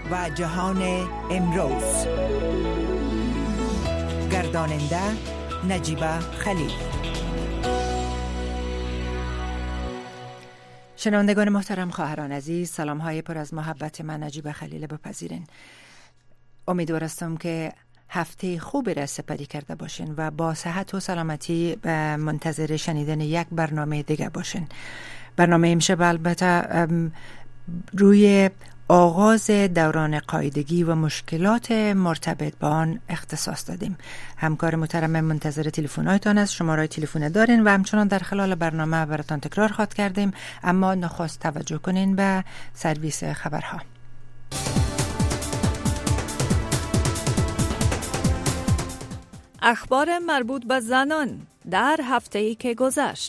و جهان امروز. گرداننده نجیبه خلیل. شنوندگان محترم، خواهران عزیز، سلام های پر از محبت من نجیبه خلیل بپذیرین. امیدوار هستم که هفته خوبی را سپری کرده باشین و با صحت و سلامتی منتظر شنیدن یک برنامه دیگه باشین. برنامه امشب البته روی آغاز دوران قاعدگی و مشکلات مرتبط با آن اختصاص دادیم. همکار محترم منتظر تلفن‌هایتان است. شماره تلفن دارین و همچنان در خلال برنامه براتون تکرار خواهد کردیم، اما نخست توجه کنین به سرویس خبرها. اخبار مربوط به زنان در هفته‌ای که گذشت.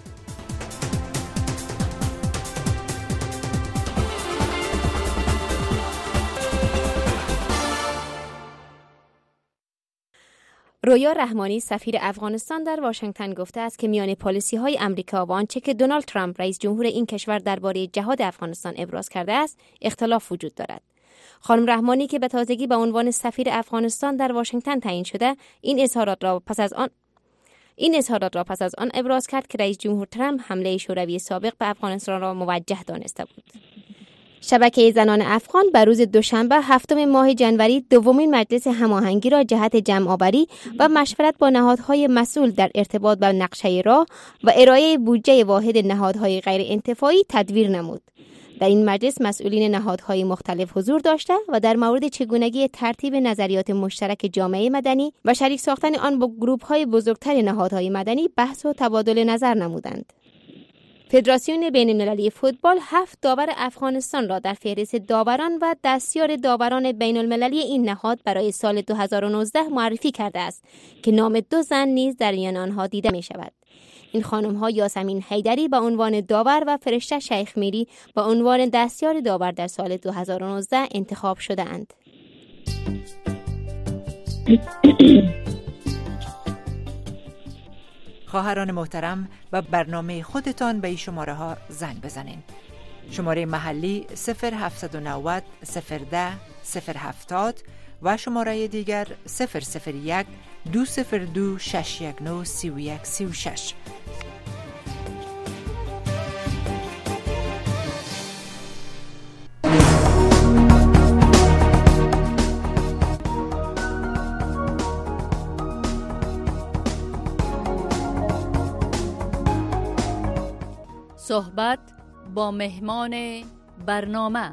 رویا رحمانی سفیر افغانستان در واشنگتن گفته است که میان پالیسی‌های آمریکا و آنچه که دونالد ترامپ رئیس جمهور این کشور درباره جهاد افغانستان ابراز کرده است اختلاف وجود دارد. خانم رحمانی که به تازگی به عنوان سفیر افغانستان در واشنگتن تعیین شده، این اظهارات را پس از آن ابراز کرد که رئیس جمهور ترامپ حمله شوروی سابق به افغانستان را موجه دانسته بود. شبکه زنان افغان بر روز دوشنبه 7 ماه جنوری دومین مجلس هماهنگی را جهت جمع‌آوری و مشورت با نهادهای مسئول در ارتباط با نقشه راه و ارائه بودجه واحد نهادهای غیر انتفاعی تدویر نمود. در این مجلس مسئولین نهادهای مختلف حضور داشته و در مورد چگونگی ترتیب نظریات مشترک جامعه مدنی و شریک ساختن آن با گروه‌های بزرگتر نهادهای مدنی بحث و تبادل نظر نمودند. فدراسیون بین‌المللی فوتبال 7 داور افغانستان را در فهرست داوران و دستیار داوران بین‌المللی این نهاد برای سال 2019 معرفی کرده است که نام 2 زن نیز در میان آنها دیده می شود. این خانم‌ها یاسمین حیدری به عنوان داور و فرشته شیخ میری به عنوان دستیار داور در سال 2019 انتخاب شده اند. خواهران محترم، به برنامه خودتان به این شماره ها زنگ بزنین. شماره محلی 0790 010 070 و شماره دیگر 001 202 619 3136. صحبت با مهمان برنامه.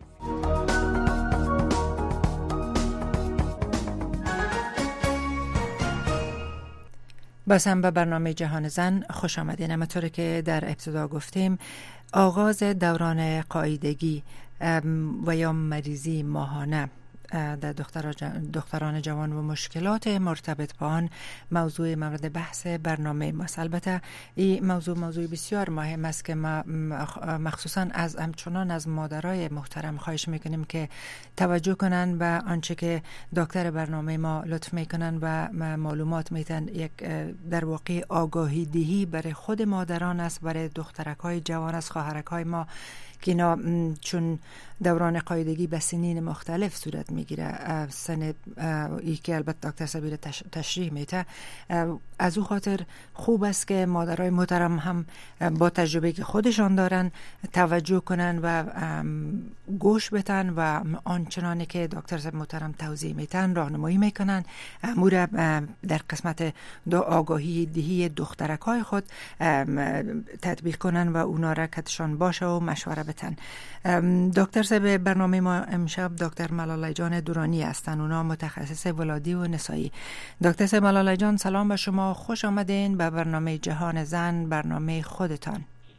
بازم به برنامه جهان زن خوش آمدین. همونطور که در ابتدا گفتیم، آغاز دوران قاعدگی و یا مریضی ماهانه در دختران جوان و مشکلات مرتبط با آن موضوع مورد بحث برنامه ماست. البته این موضوع بسیار مهم است که ما مخصوصا همچنان از مادرای محترم خواهش میکنیم که توجه کنن به آنچه که دکتر برنامه ما لطف میکنن و معلومات میتن. یک در واقع آگاهی دهی برای خود مادران است، برای دخترک های جوان است، خواهرک های ما که اینا چون دوران قاعدگی به سنین مختلف صورت میگیره، سن ای که البته دکتر سبیر تشریح میته، از او خاطر خوب است که مادرای محترم هم با تجربه که خودشان دارن توجه کنن و گوش بتن و آنچنانی که دکتر سبیر محترم توضیح میتن راهنمایی میکنن، امور در قسمت آگاهی دهی دخترکای خود تطبیق کنن و اونا را کتشان باشه و مشوره بتن. دکتر سبیر برنامه ما امشب دکتر ملاله جان دورانی هستن، اونا متخصص ولادی و نسایی. دکتر سبیر ملاله جان، سلام به شما، خوش آمدین به برنامه جهان زن، برنامه خودتان.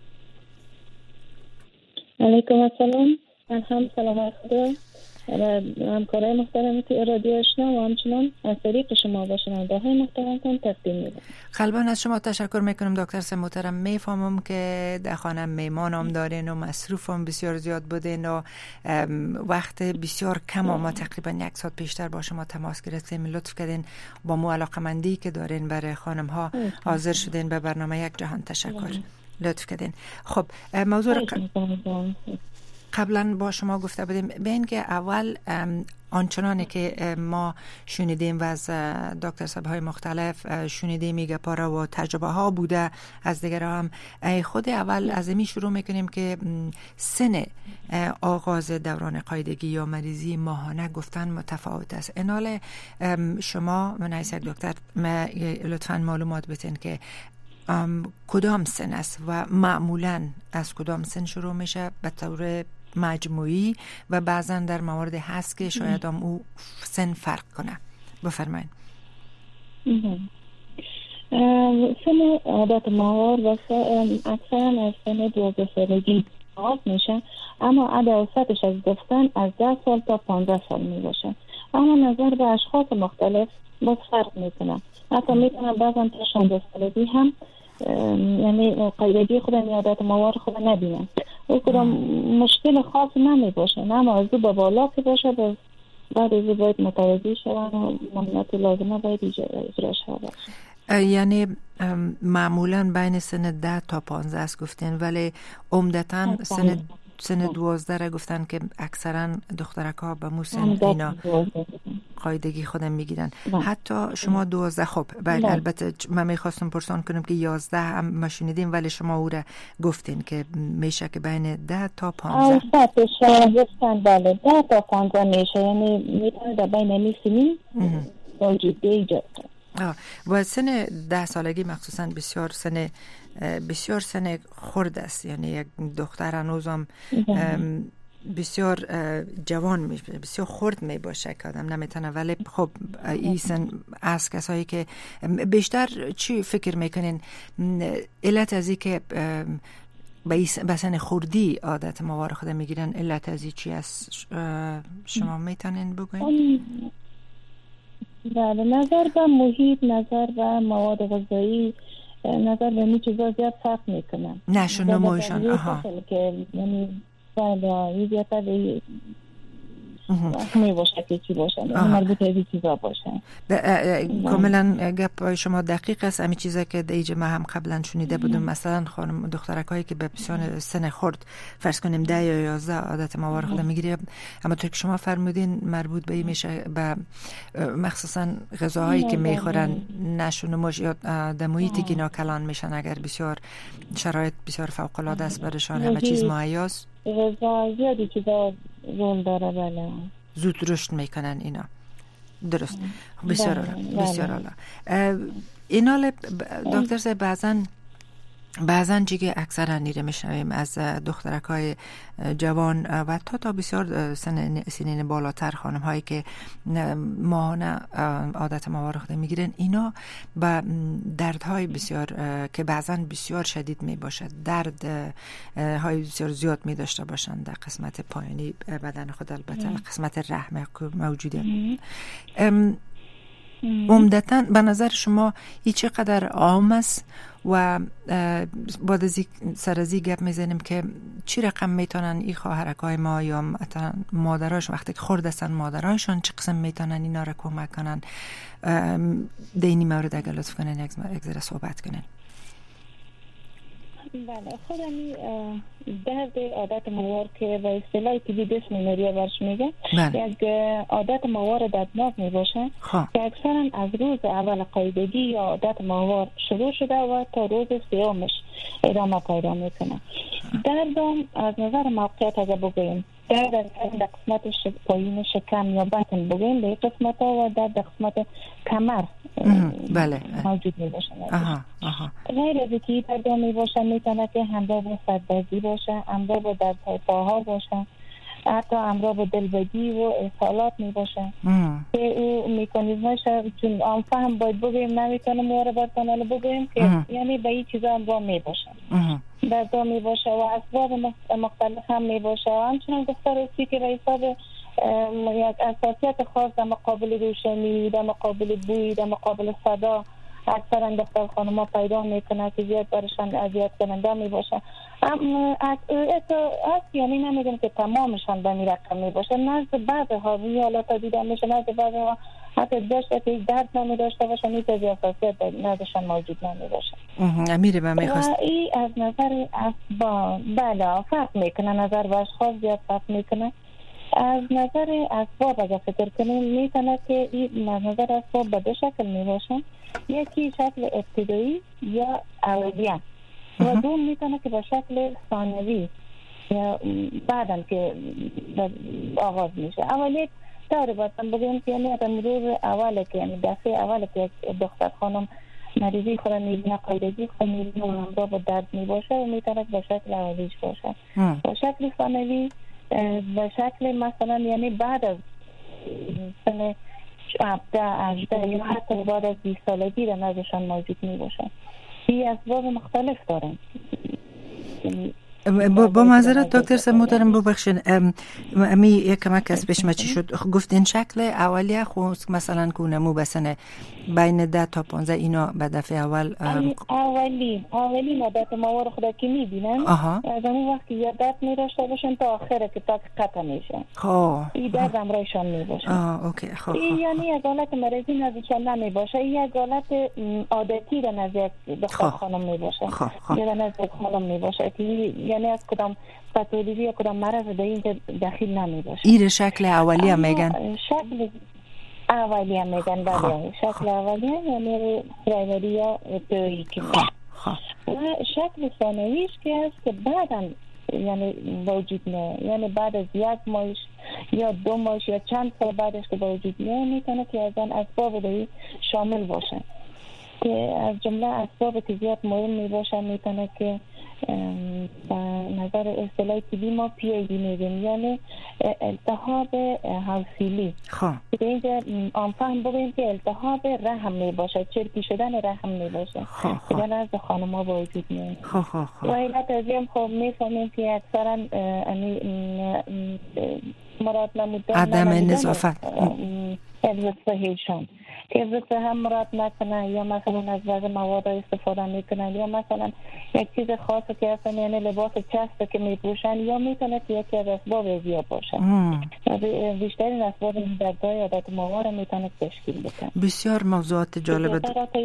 علیکم السلام. هم سلام خدا همکارای محترم تو رادیو آشنا و همچنان از طریق شما با شنونده‌های محترمتون تقدیم می‌کنم. قلباً از شما تشکر میکنم دکتر سه محترم. میفهمم که در خانه میمانم دارین و مصروفم بسیار زیاد بودین و وقت بسیار کم، ما تقریبا 1 ساعت پیشتر با شما تماس گرفتیم، لطف کردین با مو علاقمندی که دارین برای خانم ها حاضر شدین به برنامه یک جهان. تشکر، لطف کردین. خب موضوع قبلا با شما گفته بودیم به اینکه اول آنچنانی که ما شنیدیم و از دکتر صاحب های مختلف شنیدیم میگه پارا و تجربه ها بوده از دیگر هم خود اول از این شروع میکنیم که سن آغاز دوران قاعدگی یا مریضی ماهانه گفتن متفاوت است. اینال شما من یک دکتر لطفاً معلومات بتین که کدام سن است و معمولاً از کدام سن شروع میشه به طور مجموعی و بعضا در موارد هست که شاید هم او سن فرق کنه. بفرمایید. سن عادت ماهوار اکثرا از سن 12 سالگی آغاز میشه، اما عدوستش از گفتن از 10 سال تا 15 سال می باشه، اما نظر به اشخاص مختلف باز فرق میکنه. حتی میتونن بعضا تا 16 سالگی هم یعنی قاعدگی خود عادت ماهوار خود نبینن. او کدام مشکل خاص نمی باشه، اما از دو به بالا که باشه بعد از باید متوجه شدن و مهمت لازمه باید اجرا شده. یعنی معمولا بین سن 10 تا 15 است گفتین، ولی عمدتاً سن 12 را گفتن که اکثرا دخترک ها به مو سن اینا قاعدگی خودم میگیرن. حتی شما 12 خب بله، البته من میخواستم پرسان کنم که 11 هم ما شنیدیم، ولی شما او را گفتین که میشه که بین 10 تا 15 گفتن. بله 10 تا 15 میشه، یعنی میتونه در بین نیستیم موجود ایجاد. و سن 10 سالگی مخصوصا بسیار سن خرد است، یعنی یک دختر هنوزم بسیار جوان میشه، بسیار خرد می باشه که آدم نمیتونه. ولی خب این سن از کسایی که بیشتر چی فکر میکنین علت از این که به سن خردی عادت ماهوار خود میگیرن، علت از این چی است شما میتونین بگوین؟ بله، نظر به محیط، نظر به مواد غذایی، نظر به این چیزا زیاد فرق میکنن. نشون نمایشان که یعنی بله زیادتر می باشه که چی باشه، مربوط به این چیزا باشه. کاملا گپ شما دقیق است. همین چیزا که دیگه ما هم قبلا شنیده بودیم، مثلا خانم دخترکایی که به سن خرد فرض کنیم 10 یا 11 عادت ماهوار خود میگیره، اما تو که شما فرمودین مربوط به این میشه به مخصوصا غذاهایی که میخورن، نشونمش یا در محیطی که اینا کلان میشن، اگر بسیار شرایط بسیار فوق العاده است برشان، همه چیز مهیاست، غذا زیادی چیزا رول داره. بله زود رشد میکنن اینا. درست. بسیار عالی. اینا دکتر صاحب بعضن چیزی اکثرا نیره میشنویم از دخترکای جوان و تا بسیار سنین بالاتر، خانم هایی که ماهانه عادت ماهوار خود میگیرن، اینا با دردهای بسیار که بعضا بسیار شدید می باشد، درد های بسیار زیاد می داشته باشند در قسمت پایینی بدن خود، البته قسمت رحم موجوده. عمدتاً به نظر شما این چقدر عام است و بعد از سر از این گپ میزنیم که چی رقم میتونن این خواهرکای ما یا مثلا مادراش وقتی که خرد هستن مادرایشان چه قسم میتونن اینا را کمک کنن؟ دینی مورد اگر لطف کنن یک ذره صحبت کنن. بله، خودمی درد عادت ماهوار که به اصطلاح طبی دیسمنوریا برش میگه، یک عادت ماهوار دردناک میباشه که اکثرا از روز اول قاعدگی یا عادت ماهوار شروع شده و تا روز سیومش ادامه پیدا میکنه. دردم از نظر موقعیت اگر بگویم، درد از قسمت پایین شکم یا بطن بگویم به قسمت ها و در قسمت کمر بله موجود می باشه. غیر از اینکه درد می باشه میتونه که همراه با سردردی باشه، همراه با دردهای پاها باشه، حتی همراه با دلبگی و اسهالات می باشه که او میکانیزمش چون آنفهم باید بگویم نمیتونم معربت کنم بگویم که یعنی به این چیزا همراه می باشه، درد می باشه و اسباب مختلف هم می باشه و همچنان دختر اسی که به حساب یک اساسیت خاص در مقابل روشنی، در مقابل بوی، در مقابل صدا اکثرا دختر خانم‌ها پیدا میکنه که زیاد برشان اذیت کننده می باشه. یعنی نمیگم که تمامشان به این رقم می باشه، نزد بعض ها این حالات دیده میشه، نزد بعض ها حتی داشته که درد نمی داشته باشن این چیزی اساسیت نزدشان موجود نمی باشه. امیره به میخواست این از نظر اسباب بله فرق میکنه، نظر و اشخاص زیاد فرق میکنه. از نظر اسباب اگر فکر کنیم میتونه که این از نظر اسباب به دو شکل می باشن، یکی شکل ابتدایی یا اولیه و دوم میتونه که به شکل ثانوی یا بعداً که آغاز میشه. اولیه طوری باشن بگیم که یعنی روز اوله که یعنی دفعه اوله که دختر خانم مریضی خود میبینه، قاعدگی خود میبینه و همراه با درد میباشه و میتونه به شکل اولیش باشه. به شکل ثانوی به شکل مثلا یعنی بعد از سن 17 یا حتی بعد از 20 سالگی در نزدشان موجود میباشه. این اسباب مختلف دارن. با معذرت دکتر صاحب محترم ببخشید امی یک کمک از پیش چی شد گفتین شکل اولیه خود مثلا کونمو بسنه بین 10 تا 15 اینا به دفعه اول اولی مدت ماور خدا که میبینن از اون وقت یادت میرشته باشن تا آخره که تا قطع میشه این درد امرایشان میباشه. این یعنی یک حالت مریضی نزدیکشان نمیباشه، این یک حالت عادتی در نزد دختر خانم میباشه یا در نزد خانم میباشه که یعنی از کدام پاتولوژی یا کدام مرض به این داخل نمیباشه. این شکل اولیه میگن؟ شکل اولیه میگن بله. شکل اولیه یعنی پرایمری یا ابتدایی که شکل ثانویش که هست که بعداً یعنی وجود میاد، یعنی بعد از 1 ماه یا 2 ماه یا چند سال بعدش که وجود میاد میتونه که از آن اسباب دیگه شامل باشه که از جمله اسباب که زیاد مهم میباشه میتونه که به نظر اصطلاح طبی ما PID میگیم یعنی التهاب حوصلی که اینجا آنفهم بگیم که التهاب رحم میباشه، چرکی شدن رحم میباشه که در نزد خانم ها وجود میاد و علت از این خب میفهمیم که اکثرا مراد نمودن عدم نظافت حفظ صحیحشان که حفظ هم مراد نکنن یا مثلا از بعض مواد استفاده میکنن یا مثلا یک چیز خاصه که اصلا یعنی لباس چسبه که میپوشن یا میتونه که یکی از اسباب زیاد باشه. بیشترین اسباب دردهای عادت ماور میتونه تشکیل بکنه. بسیار موضوعات جالبه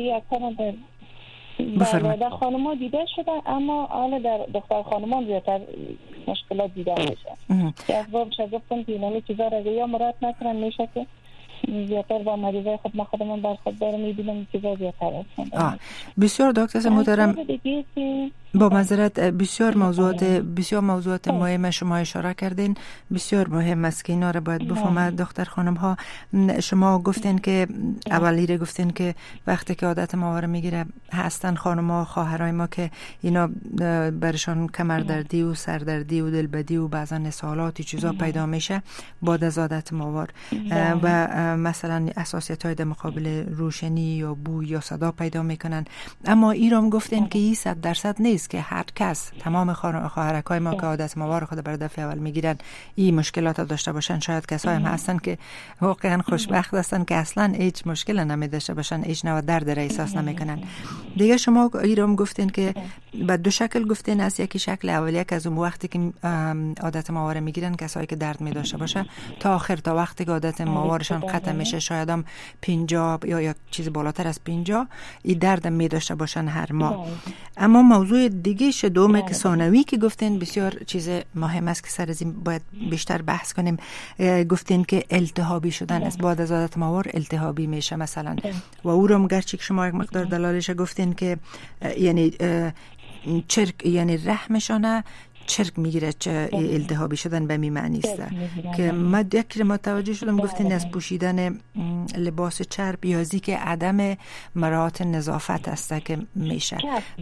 در خانم ها دیده شده اما حالا در دختر خانم ها زیادتر مشکلات دیده میشه که اسبابش گفتم که اینالی چیزا را یا مراد نکنن میشه که زیادتر با مریضای خود ما خودمون بر خود داره میبینم چیزا زیادتر هستن. بسیار دکتر محترم با معذرت بسیار موضوعات مهم شما اشاره کردین، بسیار مهم است که اینا رو باید بفهمد دختر خانم ها. شما گفتین که اولیه گفتین که وقتی که عادت ماهواره میگیره هستن خانم ها خواهرای ما که اینا برشان کمردردی و سردردی و دلبدی و بعضا اسهالاتی چیزا پیدا میشه بعد از عادت ماهوار و مثلا اساسیت های در مقابل روشنی یا بوی یا صدا پیدا میکنن. اما ایرام گفتین که این 100% نیست که هر کس تمام خواهرکای ما که عادت ماهوار خود بر دفعه اول میگیرن این مشکلات داشته باشن. شاید کسایی هم هستن که واقعا خوشبخت هستن که اصلا هیچ مشکل نمیداشته باشن، هیچ نوع درد را احساس نمیکنن. دیگه شما ایرام گفتین که به دو شکل گفتین از یکی شکل اولیه که از اون وقتی که عادت ماهواره میگیرن کسایی که درد میداشته باشه تا آخر تا وقتی که عادت ماهوارشان ختم میشه شاید هم 50 یا چیز بالاتر از 50 این درد میداشته باشن هر ماه. اما موضوع دیگه دوم که ثانوی که گفتین بسیار چیز مهم است که سر از این باید بیشتر بحث کنیم. گفتین که التهابی شدن از بعد از عادت ماهوار التهابی میشه مثلا و او رو گرچه که شما یک مقدار دلالش گفتین که یعنی چرک یعنی رحمشانه چرک میگیره چه التهابی شدن به می معنی است که ما یک متوجه شدم گفتین از پوشیدن لباس چرب یا که عدم مراعات نظافت است که میشه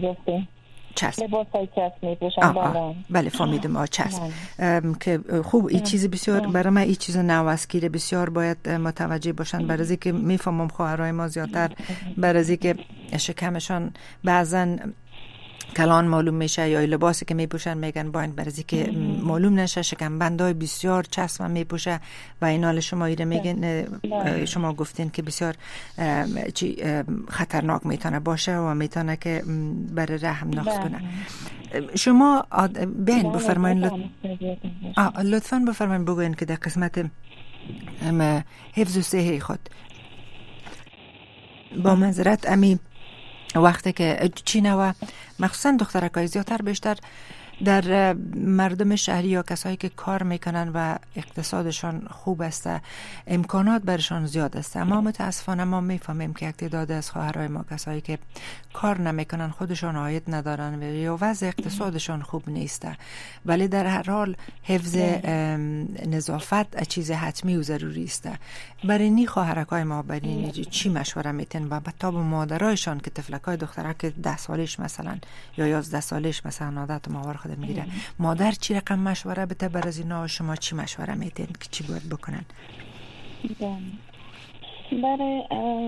چسب لباس های چسب میپوشن. بله فهمیدم چسب که خوب این چیز بسیار برای من این چیز نو است که بسیار باید متوجه باشن برای اینکه میفهمم خواهرای ما زیادتر برای اینکه شکمشان بعضن کلان معلوم میشه یا لباسی که میپوشن میگن باید برای که معلوم نشه شکم بندای بسیار چسب میپوشه و اینال شما ایره میگن شما گفتین که بسیار خطرناک میتونه باشه و میتونه که برای رحم نقص کنه. شما بین بفرمایید لطفاً بفرمایید بگوین که در قسمت حفظ صحه خود با معذرت امی وقتی که چینه و مخصوصا دخترکای زیادتر بیشتر در مردم شهری یا کسایی که کار میکنن و اقتصادشان خوب است، امکانات برشان زیاد است، اما متاسفانه ما میفهمیم که یک تعداد از خواهرای ما کسایی که کار نمیکنن، خودشان عاید ندارن و یا وضع اقتصادشان خوب نیست، ولی در هر حال حفظ نظافت چیز حتمی و ضروری است. برای نی خواهرای ما برای چی مشوره میتن و تا به مادرایشان که طفلکای دخترک 10 سالش مثلا یا 11 سالش مثلا عادت ماور خود میگیره، مادر چی رقم مشوره بده بر از اینا؟ شما چی مشوره میتین که چی باید بکنن؟ برای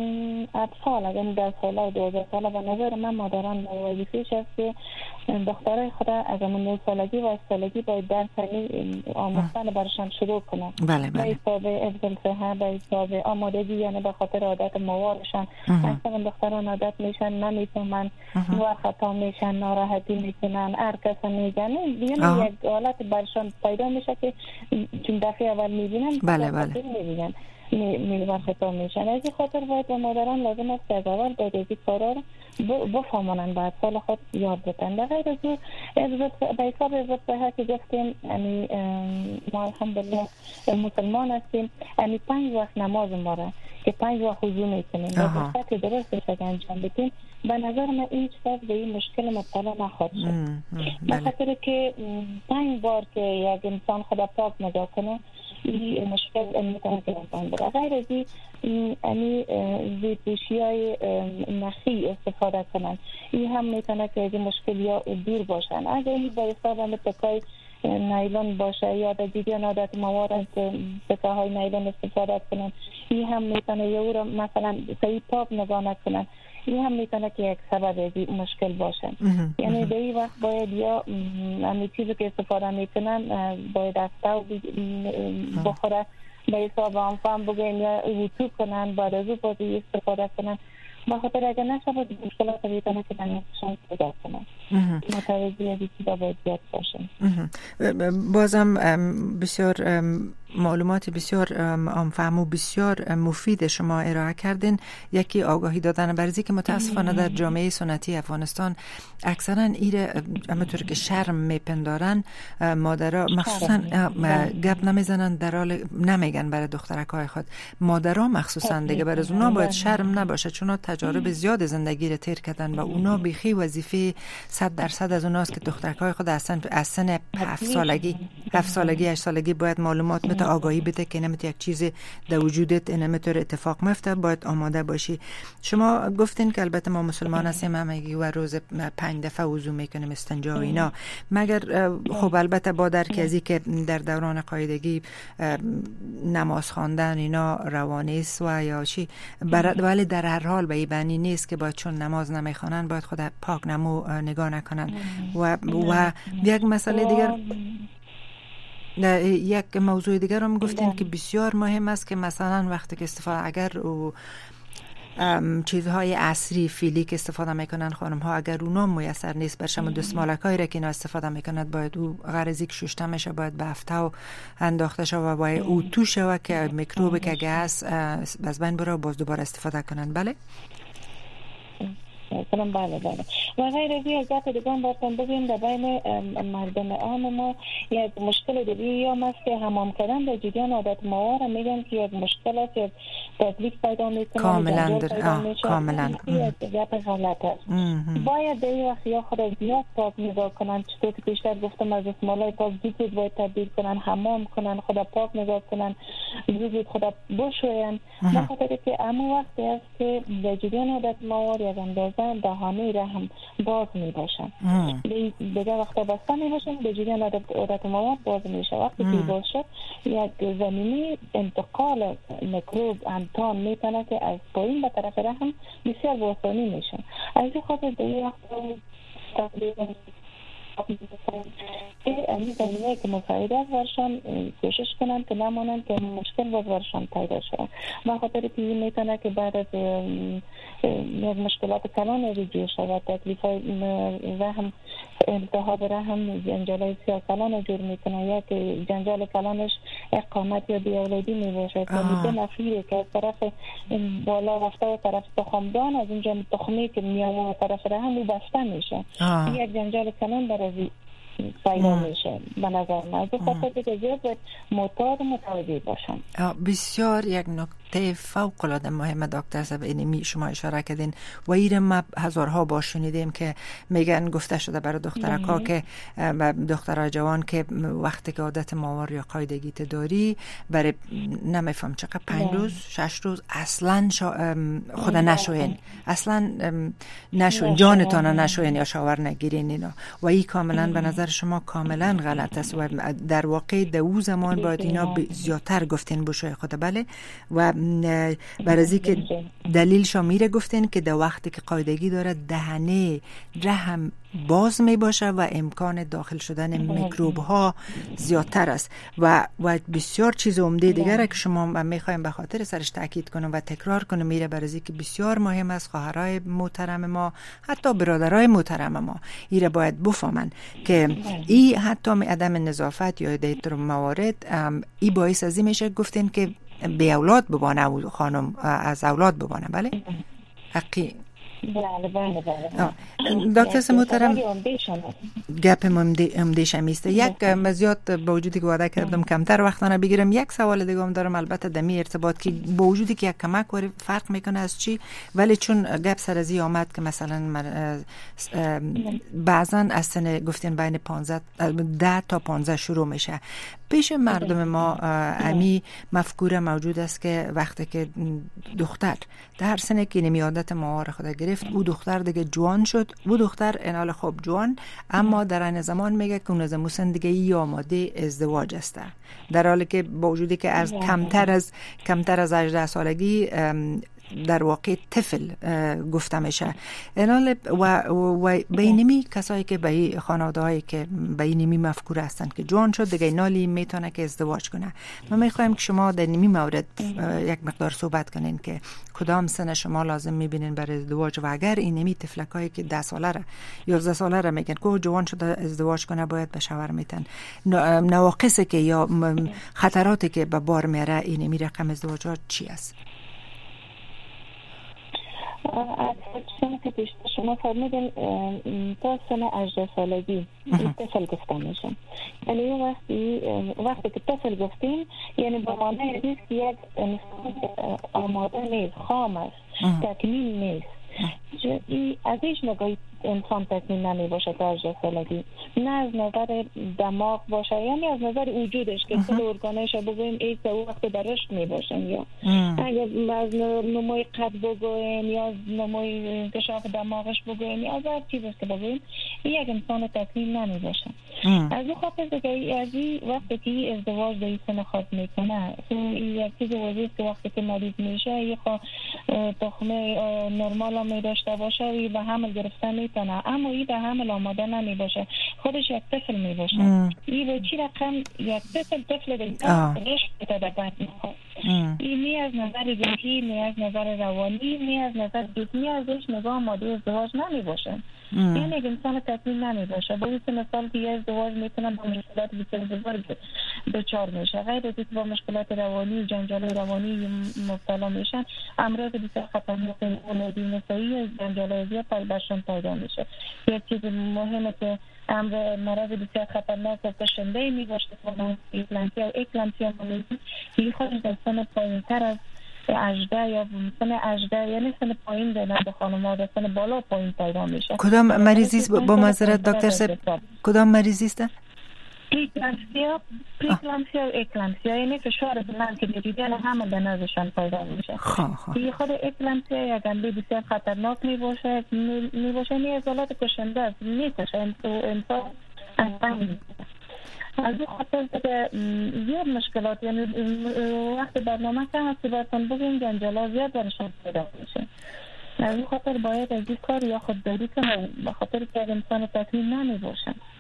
اطفال اگر 10 ساله و 12 ساله به نظر من مادران وظیفه‌اش است که دخترای خود از 9 سالگی و 10 سالگی باید درس آموختن برشان شروع کنند. بله. به حساب حفظ صحت، به حساب آمادگی، یعنی به خاطر عادت موارشان. اصلا دختران عادت میشن نمیفهمن و خطا میشن، ناراحتی میکنن، هر کس میگن، یعنی یک حالت برشان پیدا میشه که چون دفعه اول میبینن میبینن میوار خطا میشن. از این خاطر باید به مادران لازم است که از اول باید از این کارا رو بفهمانن، بعد سال خود یاد بتن. به غیر از او به حساب عزت صحت که گفتیم، یعنی ما الحمدلله مسلمان هستیم، یعنی 5 وقت نماز ما را که 5 وقت وضو میکنیم و بخاطر درستش اگر انجام بدیم، به نظر من هیچ کس به این مشکل مبتلا نخواهد شد. به خاطر که 5 بار که یک انسان خدا پاک نگاه کنه، این مشکل میتونه که انسان بره. غیر از این زیرپوشی های نخی استفاده کنن، این هم میتونه که از این مشکل یا دور باشن. اگر این به حساب هم تکای نایلون باشه یا در دیگر عادت موارد تکاهای نایلون استفاده کنن، این هم میتونه یا او را مثلا صحیح پاک نگاه نکنن، این هم میتونه که یک سبب از این مشکل باشه. یعنی به این وقت باید یا همین چیزی که استفاده میکنن باید از تو بخوره، به حساب آنفام بگیم یا وطو کنن، بعد از او باید استفاده کنن. بخاطر اگر نشود مشکلات میتونه که نمیشن پیدا کنن. متوجه از این چیزا باید زیاد باشن. بازم بسیار معلومات بسیار آنفهم و بسیار مفید شما ارائه کردین. یکی آگاهی دادن برزی که متاسفانه در جامعه سنتی افغانستان اکثرا ایره همونطور که شرم میپندارن، مادرها مخصوصا گپ نمیزنن، در حال نمیگن برای دخترکای خود. مادرها مخصوصا دیگه برای اونا باید شرم نباشه، چون تجارب زیاد زندگی رو تیر کردن و اونا بیخی وظیفه 100% از اوناست که دخترکای خود اصلا از سن 7 سالگی 8 سالگی باید معلومات مت آگاهی بده که نمیت یک چیز در وجودت نمیتور اتفاق میفته، باید آماده باشی. شما گفتین که البته ما مسلمان هستیم، همگی و روز 5 دفعه وضو میکنیم، استنجا و اینا، مگر خب البته با درک ازی که در دوران قاعدگی نماز خواندن اینا روانی است و یا چی، ولی در هر حال به بنی نیست که باید چون نماز نمیخوانن باید خود پاک نمو نگاه نکنن. و یک مسئله دیگر، یک موضوع دیگر هم گفتین که بسیار مهم است که مثلا وقتی که استفاده اگر چیزهای عصری فیلی که استفاده میکنن خانم ها، اگر اونا میسر نیست برشم دستمالکایی را که اینا استفاده میکنند، باید او غرضی که ششته میشه باید به هفته انداخته شد و باید او تو شود که میکروب که اگه هست از بین بره باز دوباره استفاده کنن. بله بله. و غیر از این ذات دیگه هم براتون بگیم در بین مردم عام ما یک مشکل دیگه هم است که حمام کردن در جریان عادت موار میگن که یک مشکل است، یک تکلیف پیدا میکنه، کاملا گپ غلط است. باید در این وقت یا خود زیاد پاک نگاه کنن، چطور که بیشتر گفتم از اسمالای پاک زود باید تبدیل کنن، حمام کنن، خدا پاک نگاه کنن، زود خدا بشوین. بخاطر که اما وقتی است که در جریان عادت موار یک اندازه دهانه را هم باز می باشن، دیگه وقتا بسته می باشن، به جریان عادت مواد باز می شه. وقتی که باز شد یک زمینی انتقال میکروب انتان می کنه که از پایین به طرف رحم بسیار باسانی می شن. از این خاطر دیگه وقتا تقریبا این زمینه که مساعده است برشان کوشش کنند که نمانند که مشکل باز برشان پیدا شد. به خاطر که این میتونه که بعد از مشکلات کلان رجوع شود، تکلیف های رحم، التهاب رحم، جنجال سیاه کلان جور میکنه، یا که جنجال کلانش اقامت یا بیاولادی میباشد و میده نفیره که از طرف بالا رفته و طرف تخمدان، از اونجا تخمی که میامه طرف رحم و بسته میشه. یک جنجال کلان برای پیدا میشه. به نظر من از خاطر که زیاد باید معتاد متوجه باشن. بسیار یک نکته فوق العاده مهمه دکتر صاحب، اینمی شما اشاره کردین و این ما هزارها بار شنیدیم که میگن گفته شده برای دخترکا که دخترای جوان که وقتی که عادت ماور یا قاعدگی داری برای نمیفهم چقدر 5 روز 6 روز اصلا خود نشوین، اصلا نشوین، جانتان نشوین یا شاور نگیرین اینا، و این کاملا به نظر شما کاملا غلط است و در واقع دو زمان باید اینا زیادتر گفتین بشه خود. بله، و برای که دلیل شما گفتین که در وقتی که قاعدگی داره دهنه رحم باز می باشه و امکان داخل شدن میکروب ها زیادتر است و بسیار چیز عمده دیگره که شما میخوایم به خاطر سرش تاکید کنم و تکرار کنم میره برای که بسیار مهم است. خواهرای محترم ما، حتی برادرای محترم ما ایره باید بفهمن که ای حتی عدم نظافت یا دیتر موارد ای باعث از این میشه گفتین که به اولاد ببانه و خانم از اولاد ببانه. بله حقی. بله. دکتر محترم گپ امدیش همیست. یک مزیاد با وجودی که وعده کردم کمتر وقتانه بگیرم، یک سوال دیگه هم دارم، البته دمی ارتباط که با وجودی که یک کمک وری فرق میکنه از چی، ولی چون گپ سرزی آمد که مثلا بعضا از سن گفتین بین 10 تا 15 شروع میشه، پیش مردم ما امی مفکوره موجود است که وقتی که دختر در سنی که نمی عادت ماهار خود گرفت، او دختر دیگه جوان شد، او دختر انال خوب جوان، اما در این زمان میگه که اون از موسن دیگه ای آماده ازدواج است، در حالی که با وجودی که از کمتر از 18 سالگی در واقع طفل گفته میشه. انال و بینمی کسایی که به خانواده‌هایی که بینمی مفکور هستند که جوان شد دیگه نالی میتونه که ازدواج کنه. ما میخوایم که شما در نمی مورد یک مقدار صحبت کنین که کدام سن شما لازم میبینین برای ازدواج و اگر این نمی طفلکایی که 10 ساله را 11 ساله را میگن که جوان شده ازدواج کنه باید به شوهر میتن، نواقصی که یا خطراتی که به بار میاره این نمی رقم ازدواجات چی است؟ از که شما فرمودین تا سن 18 سالگی طفل گفته میشه، یعنی وقتی که طفل گفتیم یعنی به معنی نیست که یک انسان آماده نیست، خام است، تکمیل نیست. از هیچ نگاهی انسان تکمیل نمی باشه تا 18 سالگی، نه از نظر دماغ باشه، یعنی از نظر وجودش که کل ارگانش بگویم ایک تا وقت در رشد می باشن، یا اگر از نموی قد بگویم یا از نموی انکشاف دماغش بگویم یا از هر چیزش که بگویم، یک انسان تکمیل نمی باشه. از این خاطر که از این وقتی که ازدواج در این سن خاص میکنه، یک چیز واضحه که وقتی که مریض میشه یه تخمه نرمال هم می داشته باشه و به حمل گرفته میتونه، اما این به حمل آماده نمی باشه، خودش یک طفل می باشه. این به چی رقم یک طفل رشد بده در بطن خود. این نی از نظر روحی، نی از نظر روانی، نی از نظر جسمی ازش نگاه آماده ازدواج نمی باشه. یعنی یک انسان تکمیل نمی باشه. با این مثال که یه ازدواج میتونه با مشکلات بسیار بزرگ دچار میشه، غیر از اینکه با مشکلات روانی و جنجال روانی مبتلا میشن، امراض بسیار خطرناک اولادی نسایی جنجال زیاد برشون پیدا میشه. یک چیز مهمه که مرض بسیار خطرناک و کشنده می باشه اکلامسیا که خودش در سن پایین‌تر از 18 یا سن 18 یعنی سن پایین در خانم‌ها در سن بالا پایین پیدا میشه. کدام مریضی است با معذرت دکتر صاحب؟ کدام مریضی است؟ پریکلامسیا و اکلامسیا، یعنی فشار بلند که دیدن همه به نظرشان پیدا میشه. این خود اکلامسیا یک گنده بسیار خطرناک می باشه، یعنی ازالات کشنده است، میکشه انسان از بین. از این خاطر که زیاد مشکلات، یعنی وقتی برنامه که هستی برتون بگیم جنجالا زیاد برشان پیدا میشه. از این خاطر باید از این کار یا خودداری کنه، به خاطر که انسان تکمیل نمی باشه.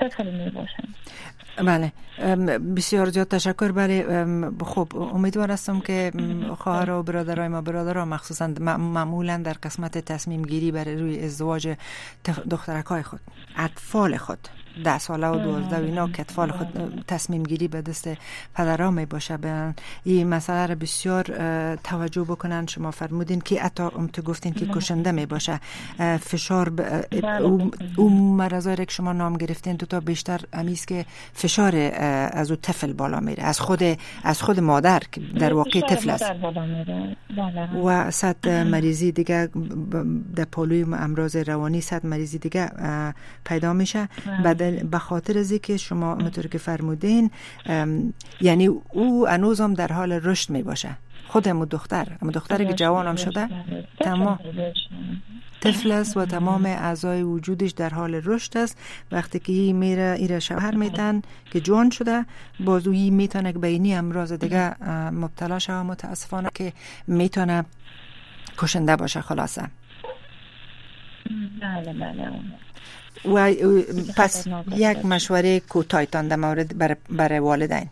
طفل می باشن. بله، بسیار زیاد تشکر. بله خب امیدوار هستم که خواهر و برادرای ما، برادرها مخصوصا معمولا در قسمت تصمیم گیری برای روی ازدواج دخترکای خود، اطفال خود 10 ساله و 12 و اینا که اطفال خود تصمیم گیری به دست پدرها می باشه، به این مسئله را بسیار توجه بکنن. شما فرمودین که حتی تو گفتین که کشنده می باشه، فشار اون مرضایی که شما نام گرفتین تو تا بیشتر امیز که فشار از او طفل بالا میره، از خود مادر که در واقع طفل است، و صد مریضی دیگه در پالوی امراض روانی، صد مریضی دیگه پیدا میشه به خاطر از که شما همونطور که فرمودین، یعنی او هنوزم در حال رشد می باشه. خودمو دختری که جوانم شده تمام طفل است و تمام اعضای وجودش در حال رشد است. وقتی که میره ایره شوهر میتن که جوان شده، بازویی میتونه که به اینی امراض دیگه مبتلا شه و متاسفانه که میتونه کشنده باشه. خلاصه بله. و پس یک مشوره کوتاه‌تان در مورد برای والدین.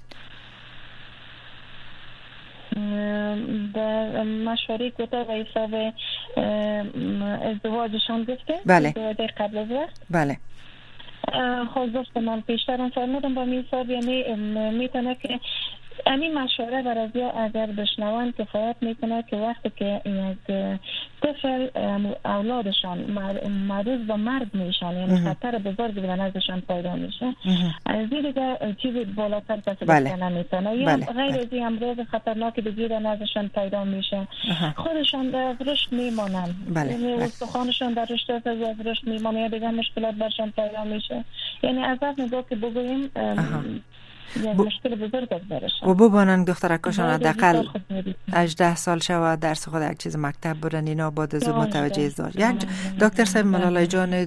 در مشوره کوتاه و حساب ازدواجشان گفته؟ بله. ازدواج قبل از وقت؟ بله. خب دوست من پیشترم فرمودم با حساب، یعنی میتونه که این مشوره برای اگر بشنوان کفایت میکنه که وقتی که یک طفل اولادشان معروض به مرگ میشن، یعنی خطر بزرگی به نزدشان پیدا میشه، از این دیگه چیزی بالاتر کسی بکنه نمیتونه، یا غیر از این امراض خطرناکی دیگه در نزدشان پیدا میشه، خودشان در رشد میمانن، یعنی استخوانشان در رشد میمانه، یا دیگه مشکلات برشان پیدا میشه. یعنی از این نگاه که بگوییم مشکل بزرگ است برشان. و ببانن دخترکاشان حداقل 18 سال شوه درس خود یک چیز مکتب برن، اینا بعد از متوجه ازدواج. دکتر صاحب ملالای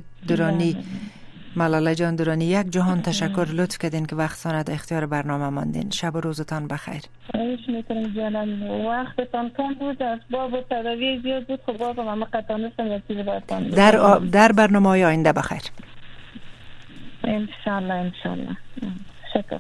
جان درانی یک جهان تشکر، لطف کردین که وقتتان در اختیار برنامه ماندین. شب و روزتان بخیر. خواهش می‌کنم جانم، وقتتان کم بود، اسباب و تداوی زیاد بود، خب بابا من قطعا نیستم یک چیزی براتون در برنامه‌های آینده بخیر. انشالله. شکر.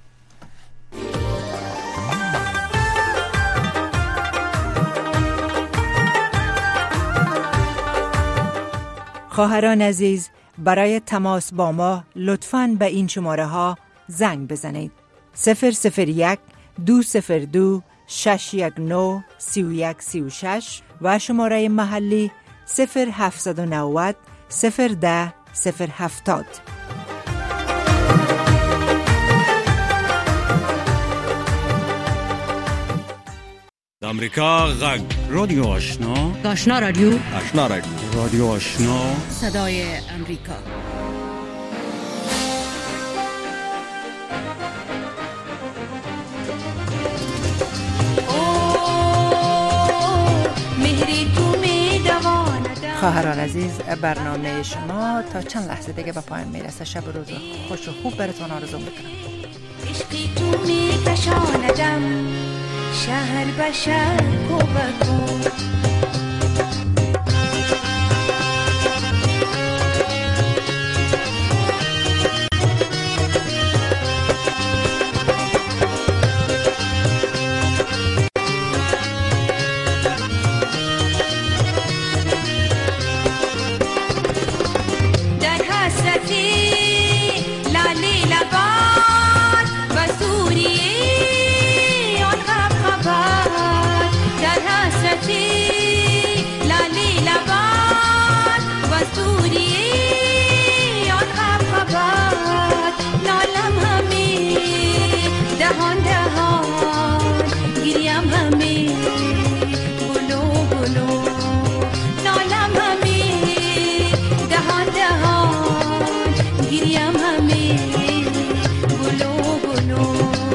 خواهران عزیز، برای تماس با ما لطفاً به این شماره ها زنگ بزنید: 001 202 619 3136 و شماره محلی 0790 010 070. امریکا غږ رادیو آشنا رادیو رادیو آشنا صدای امریکا. خواهران عزیز، برنامه شما تا چند لحظه دیگه به پایان میرسه. شب و روز خوش و خوب براتون آرزو میکنم. عشقی تو میکشاندم شهر به شهر کوبکو، در حسرتی لالی لبان و سوریه آن خبر، در حسرتی لالی لبان و سوریه آن خبر، نالم همی دهان گریم همی گلو گلو، نالم همی دهان گریم همی گلو گلو.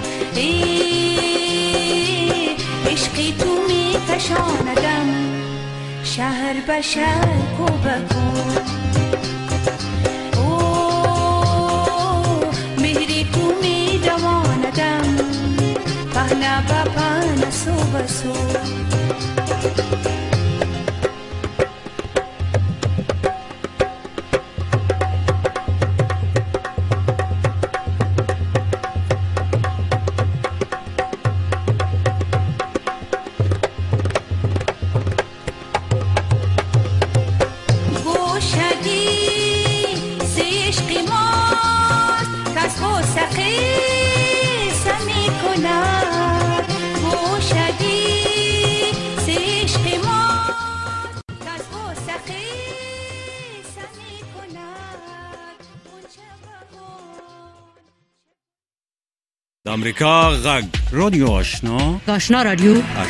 عشقی تو می کشاندم شهر به شهر کوبکو، مهری تو می دواندم پهنا با پهنا سو بسو. امریکا غږ رادیو آشنا آشنا رادیو